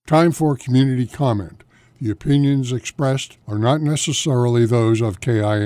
Time for community comment. The opinions expressed are not necessarily those of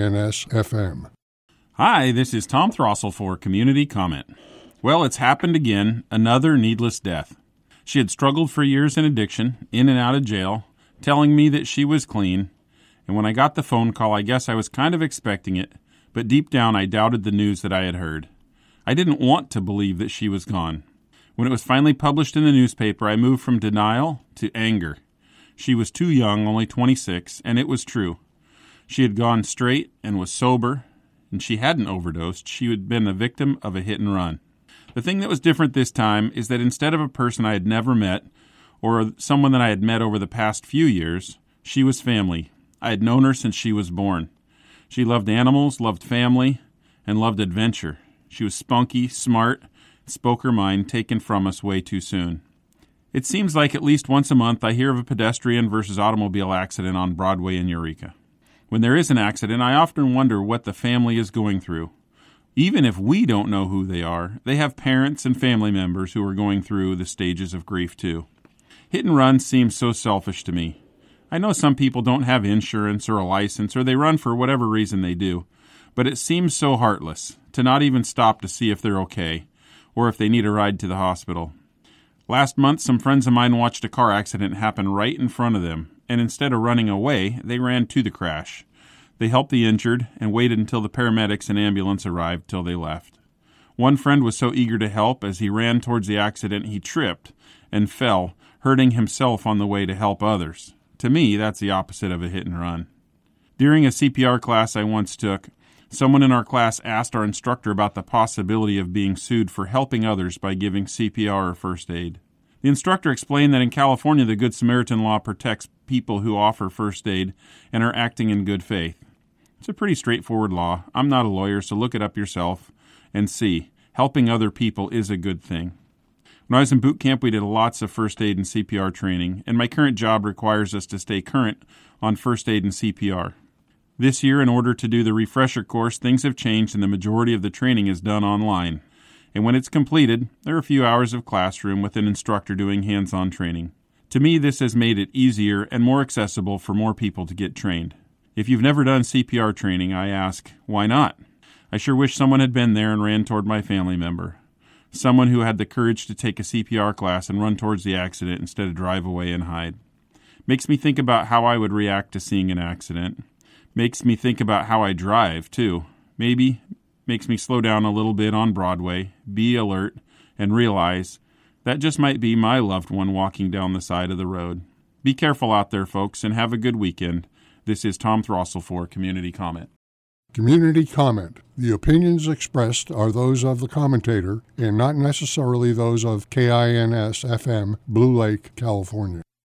KINS-FM. Hi, this is Tom Throssell for Community Comment. Well, it's happened again, another needless death. She had struggled for years in addiction, in and out of jail, telling me that she was clean, and when I got the phone call, I guess I was kind of expecting it, but deep down I doubted the news that I had heard. I didn't want to believe that she was gone. When it was finally published in the newspaper, I moved from denial to anger. She was too young, only 26, and it was true. She had gone straight and was sober, and she hadn't overdosed. She had been a victim of a hit and run. The thing that was different this time is that instead of a person I had never met, or someone that I had met over the past few years, she was family. I had known her since she was born. She loved animals, loved family, and loved adventure. She was spunky, smart, spoke her mind, taken from us way too soon. It seems like at least once a month I hear of a pedestrian versus automobile accident on Broadway in Eureka. When there is an accident, I often wonder what the family is going through. Even if we don't know who they are, they have parents and family members who are going through the stages of grief too. Hit and run seems so selfish to me. I know some people don't have insurance or a license, or they run for whatever reason they do, but it seems so heartless to not even stop to see if they're okay, or if they need a ride to the hospital. Last month, some friends of mine watched a car accident happen right in front of them, and instead of running away, they ran to the crash. They helped the injured and waited until the paramedics and ambulance arrived till they left. One friend was so eager to help, as he ran towards the accident, he tripped and fell, hurting himself on the way to help others. To me, that's the opposite of a hit and run. During a CPR class I once took, someone in our class asked our instructor about the possibility of being sued for helping others by giving CPR or first aid. The instructor explained that in California, the Good Samaritan law protects people who offer first aid and are acting in good faith. It's a pretty straightforward law. I'm not a lawyer, so look it up yourself and see. Helping other people is a good thing. When I was in boot camp, we did lots of first aid and CPR training, and my current job requires us to stay current on first aid and CPR. This year, in order to do the refresher course, things have changed and the majority of the training is done online. And when it's completed, there are a few hours of classroom with an instructor doing hands-on training. To me, this has made it easier and more accessible for more people to get trained. If you've never done CPR training, I ask, why not? I sure wish someone had been there and ran toward my family member. Someone who had the courage to take a CPR class and run towards the accident instead of drive away and hide. Makes me think about how I would react to seeing an accident. Makes me think about how I drive, too. Maybe makes me slow down a little bit on Broadway, be alert, and realize that just might be my loved one walking down the side of the road. Be careful out there, folks, and have a good weekend. This is Tom Throssell for Community Comment. Community comment. The opinions expressed are those of the commentator and not necessarily those of KINS-FM, Blue Lake, California.